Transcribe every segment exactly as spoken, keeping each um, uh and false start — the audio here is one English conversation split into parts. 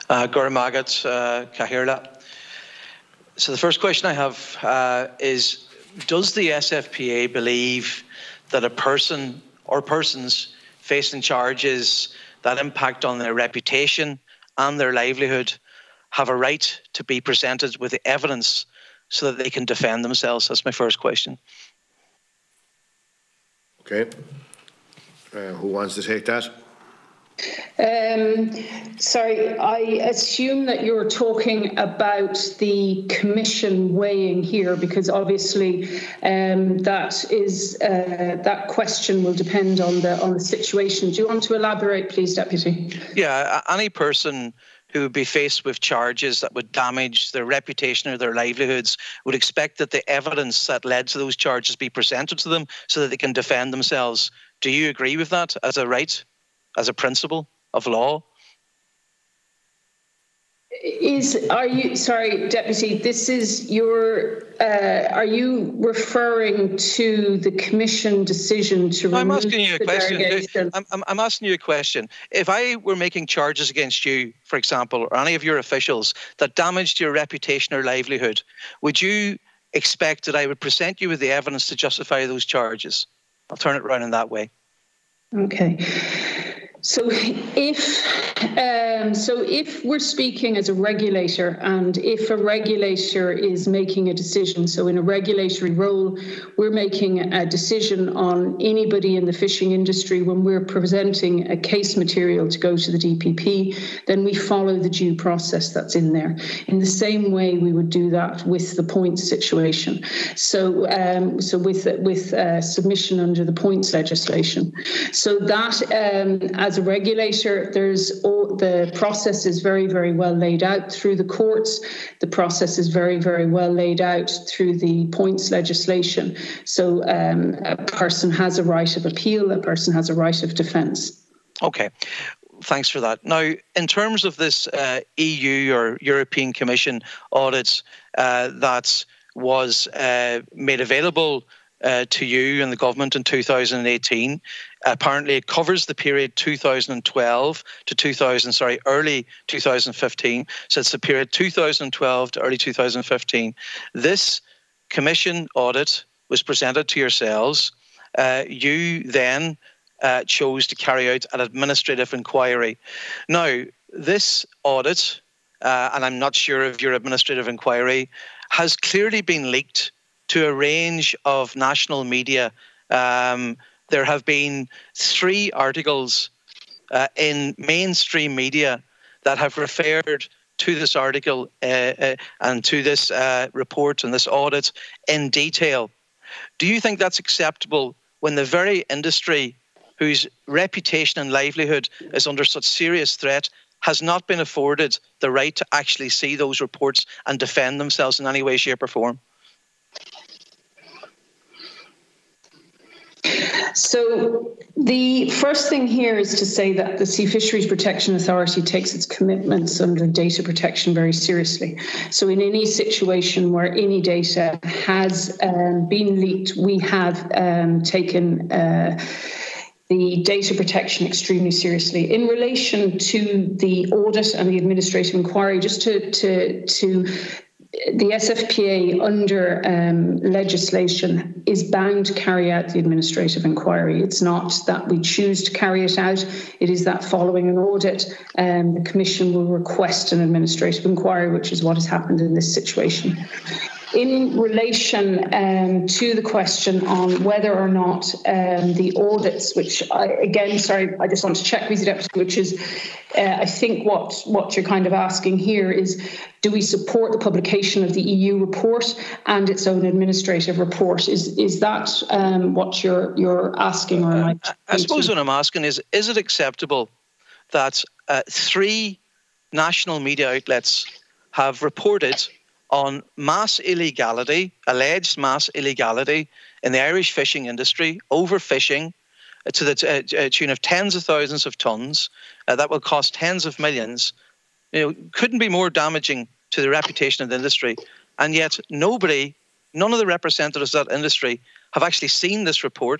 Uh, Gormagat uh, Kahirla. So the first question I have uh, is, does the S F P A believe that a person or persons facing charges that impact on their reputation and their livelihood have a right to be presented with the evidence so that they can defend themselves? That's my first question. Okay. Uh, who wants to take that? Um, sorry, I assume that you're talking about the Commission weighing here, because obviously um, that is uh, that question will depend on the on the situation. Do you want to elaborate, please, Deputy? Yeah, any person who would be faced with charges that would damage their reputation or their livelihoods would expect that the evidence that led to those charges be presented to them so that they can defend themselves. Do you agree with that as a right, as a principle of law? Is are you sorry, Deputy? This is your. Uh, are you referring to the Commission decision to no, remove I'm asking you a the question. derogation? I'm, I'm, I'm asking you a question. If I were making charges against you, for example, or any of your officials that damaged your reputation or livelihood, would you expect that I would present you with the evidence to justify those charges? I'll turn it around in that way. Okay. So if um, so if we're speaking as a regulator, and if a regulator is making a decision, so in a regulatory role, we're making a decision on anybody in the fishing industry when we're presenting a case material to go to the D P P, then we follow the due process that's in there. In the same way we would do that with the points situation. So um, so with with uh, submission under the points legislation. So that um, as a regulator, there's all, the process is very, very well laid out through the courts. The process is very, very well laid out through the points legislation. So um, a person has a right of appeal, a person has a right of defence. Okay. Thanks for that. Now, in terms of this uh, E U or European Commission audit uh, that was uh, made available Uh, to you and the government in two thousand eighteen. Apparently, it covers the period two thousand twelve to two thousand, sorry, early two thousand fifteen. So it's the period two thousand twelve to early two thousand fifteen. This Commission audit was presented to yourselves. Uh, you then uh, chose to carry out an administrative inquiry. Now, this audit, uh, and I'm not sure of your administrative inquiry, has clearly been leaked to a range of national media. Um, there have been three articles uh, in mainstream media that have referred to this article uh, uh, and to this uh, report and this audit in detail. Do you think that's acceptable when the very industry whose reputation and livelihood is under such serious threat has not been afforded the right to actually see those reports and defend themselves in any way, shape or form? So the first thing here is to say that the Sea Fisheries Protection Authority takes its commitments under data protection very seriously. So in any situation where any data has um, been leaked, we have um, taken uh, the data protection extremely seriously. In relation to the audit and the administrative inquiry, just to to to the S F P A under um, legislation is bound to carry out the administrative inquiry. It's not that we choose to carry it out. It is that following an audit, um, the Commission will request an administrative inquiry, which is what has happened in this situation. In relation um, to the question on whether or not um, the audits, which I, again, sorry, I just want to check with you, Deputy, which is, uh, I think what, what you're kind of asking here is, do we support the publication of the E U report and its own administrative report? Is is that um, what you're you're asking? Or am I, uh, I suppose what I'm asking is, is it acceptable that uh, three national media outlets have reported on mass illegality, alleged mass illegality in the Irish fishing industry, overfishing to the uh, tune of tens of thousands of tonnes, uh, that will cost tens of millions, you know, couldn't be more damaging to the reputation of the industry. And yet nobody, none of the representatives of that industry have actually seen this report,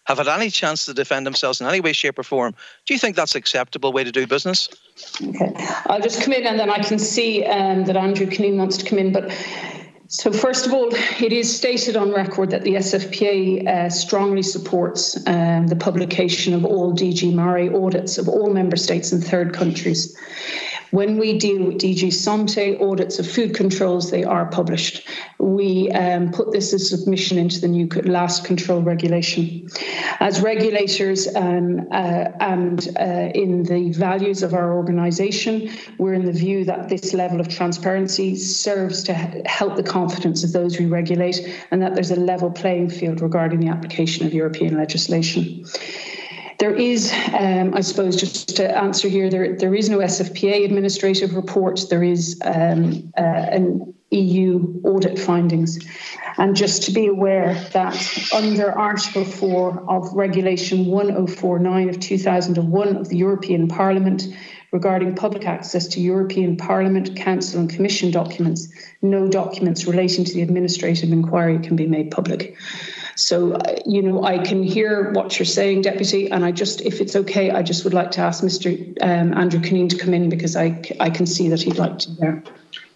have had any chance to defend themselves in any way, shape or form. Do you think that's an acceptable way to do business? Okay, I'll just come in and then I can see um, that Andrew Cunneen wants to come in. But so first of all, it is stated on record that the S F P A uh, strongly supports um, the publication of all D G MARE audits of all member states and third countries. When we deal with D G Sante audits of food controls, they are published. We um, put this as submission into the new last control regulation. As regulators um, uh, and uh, in the values of our organisation, we're in the view that this level of transparency serves to help the confidence of those we regulate and that there's a level playing field regarding the application of European legislation. There is, um, I suppose, just to answer here, there, there is no S F P A administrative report. There is um, uh, an E U audit findings. And just to be aware that under Article four of Regulation one oh four nine of two thousand one of the European Parliament regarding public access to European Parliament, Council and Commission documents, no documents relating to the administrative inquiry can be made public. So, uh, you know, I can hear what you're saying, Deputy, and I just, if it's okay, I just would like to ask Mister Um, Andrew Cunneen to come in because I, I can see that he'd like to hear.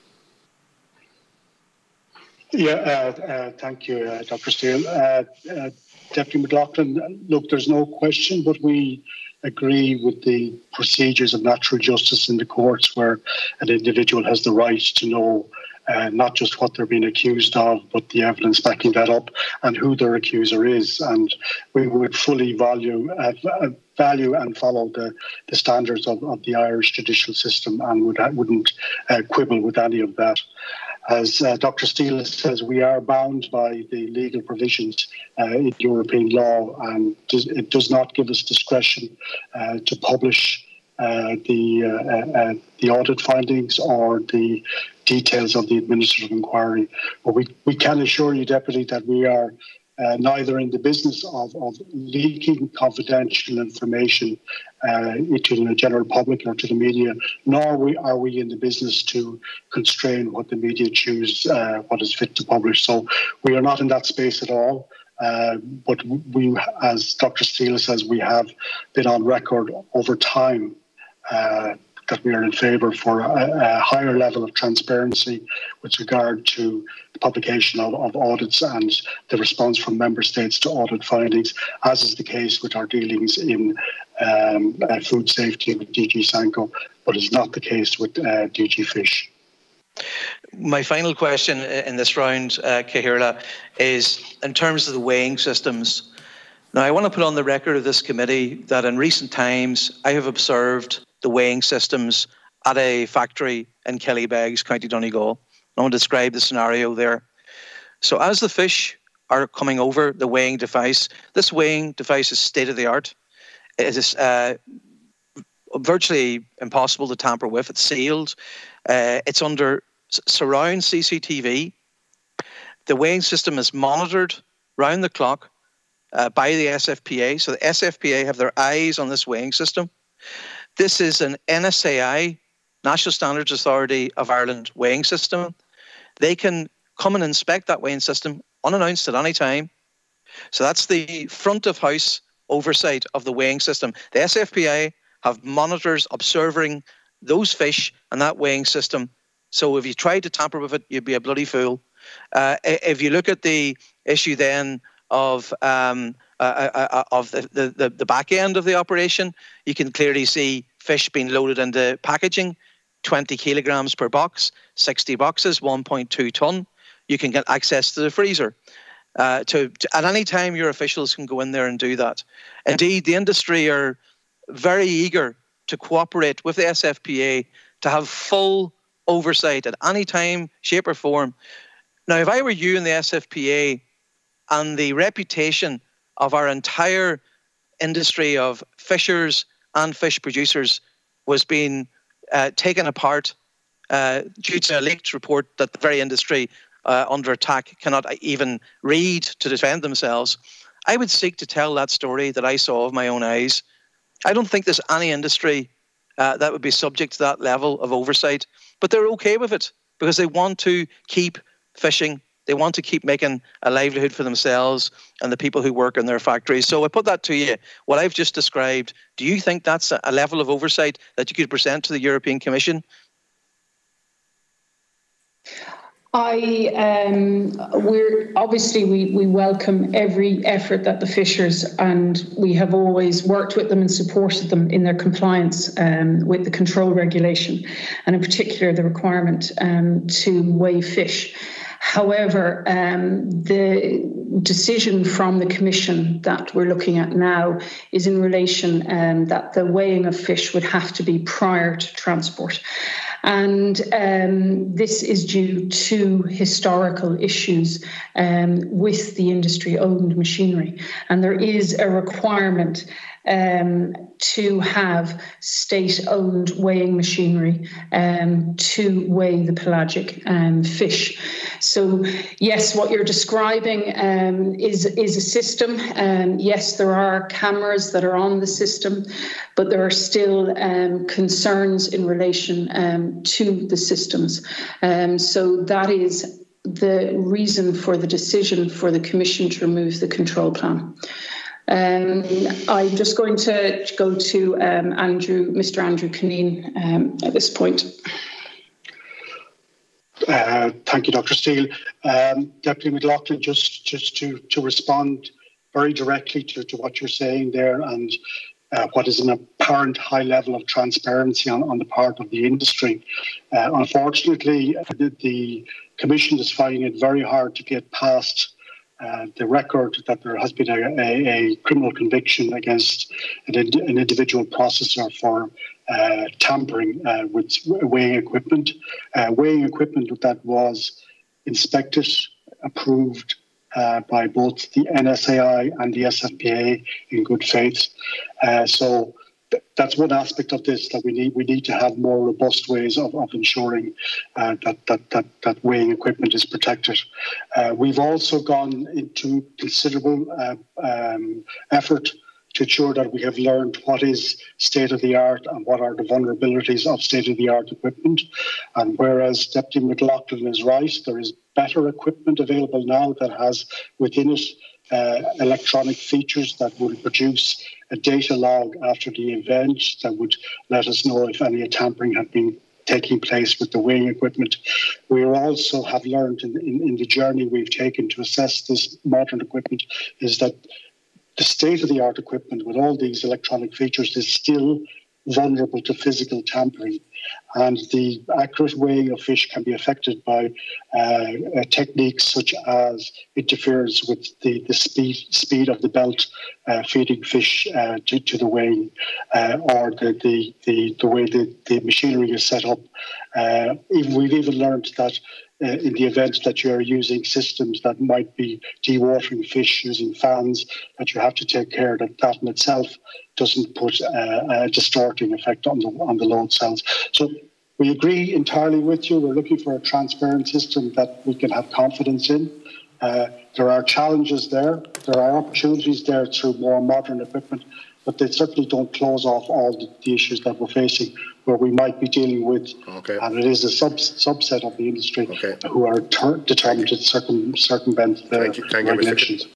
Yeah, uh, uh, thank you, uh, Doctor Steele. Uh, uh, Deputy McLaughlin, look, there's no question, but we agree with the procedures of natural justice in the courts where an individual has the right to know Uh, not just what they're being accused of, but the evidence backing that up and who their accuser is. And we would fully value uh, value and follow the, the standards of, of the Irish judicial system and would, wouldn't uh, quibble with any of that. As uh, Doctor Steele says, we are bound by the legal provisions uh, in European law, and it does not give us discretion uh, to publish Uh, the uh, uh, the audit findings or the details of the administrative inquiry. But we, we can assure you, Deputy, that we are uh, neither in the business of, of leaking confidential information uh, to the general public or to the media, nor we, are we in the business to constrain what the media choose, uh, what is fit to publish. So we are not in that space at all. Uh, but we, as Doctor Steele says, we have been on record over time Uh, that we are in favour for a, a higher level of transparency with regard to the publication of, of audits and the response from member states to audit findings, as is the case with our dealings in um, uh, food safety with D G Sanco, but is not the case with uh, D G Fish. My final question in this round, uh, Cathaoirleach, is in terms of the weighing systems. Now, I want to put on the record of this committee that in recent times I have observed the weighing systems at a factory in Killybegs, County Donegal. I want to describe the scenario there. So as the fish are coming over the weighing device, this weighing device is state-of-the-art. It is uh, virtually impossible to tamper with. It's sealed. Uh, it's under surround C C T V. The weighing system is monitored round the clock uh, by the S F P A. So the S F P A have their eyes on this weighing system. This is an N S A I, National Standards Authority of Ireland weighing system. They can come and inspect that weighing system unannounced at any time. So that's the front of house oversight of the weighing system. The S F P A have monitors observing those fish and that weighing system. So if you try to tamper with it, you'd be a bloody fool. Uh, if you look at the issue then of um, uh, uh, of the, the, the back end of the operation, you can clearly see fish being loaded into packaging, twenty kilograms per box, sixty boxes, one point two tonne. You can get access to the freezer. Uh, to, to at any time, your officials can go in there and do that. Indeed, the industry are very eager to cooperate with the S F P A to have full oversight at any time, shape or form. Now, if I were you in the S F P A and the reputation of our entire industry of fishers and fish producers was being uh, taken apart uh, due to a leaked report that the very industry uh, under attack cannot even read to defend themselves, I would seek to tell that story that I saw with my own eyes. I don't think there's any industry uh, that would be subject to that level of oversight, but they're okay with it because they want to keep fishing They want to keep making a livelihood for themselves and the people who work in their factories. So I put that to you. What I've just described, do you think that's a level of oversight that you could present to the European Commission? I um, we're obviously we, we welcome every effort that the fishers, and we have always worked with them and supported them in their compliance um, with the control regulation, and in particular the requirement um, to weigh fish. However, um, the decision from the Commission that we're looking at now is in relation um, that the weighing of fish would have to be prior to transport. And um, this is due to historical issues um, with the industry-owned machinery. And there is a requirement um, to have state-owned weighing machinery um, to weigh the pelagic um, fish. So, yes, what you're describing um, is, is a system. Um, yes, there are cameras that are on the system, but there are still um, concerns in relation um, to the systems. Um, so that is the reason for the decision for the Commission to remove the control plan. Um, I'm just going to go to um, Andrew, Mister Andrew Cunneen um, at this point. Uh, thank you, Doctor Steele. Um, Deputy McLaughlin, just just to, to respond very directly to, to what you're saying there, and uh, what is an apparent high level of transparency on, on the part of the industry. Uh, unfortunately, the, the Commission is finding it very hard to get past Uh, the record that there has been a, a, a criminal conviction against an, an individual processor for uh, tampering uh, with weighing equipment. Uh, weighing equipment that was inspected, approved uh, by both the N S A I and the S F P A in good faith. Uh, so th- that's one aspect of this, that we need we need to have more robust ways of, of ensuring uh, that, that that that weighing equipment is protected. Uh, we've also gone into considerable uh, um, effort to ensure that we have learned what is state-of-the-art and what are the vulnerabilities of state-of-the-art equipment. And whereas Deputy McLaughlin is right, there is better equipment available now that has within it uh, electronic features that will produce a data log after the event that would let us know if any tampering had been taking place with the weighing equipment. We also have learned in, in, in the journey we've taken to assess this modern equipment is that the state-of-the-art equipment with all these electronic features is still vulnerable to physical tampering. And the accurate weighing of fish can be affected by uh, uh, techniques such as interference with the, the speed speed of the belt uh, feeding fish uh, to, to the weighing, uh, or the, the, the, the way the, the machinery is set up. Uh, even, we've even learned that Uh, in the event that you're using systems that might be dewatering fish using fans, that you have to take care that that in itself doesn't put uh, a distorting effect on the on the load cells. So we agree entirely with you. We're looking for a transparent system that we can have confidence in. Uh, there are challenges there. There are opportunities there through more modern equipment, but they certainly don't close off all the, the issues that we're facing, where we might be dealing with, okay. and it is a sub, subset of the industry okay. who are ter- determined to circum, circumvent the Thank you. Thank regulations. You,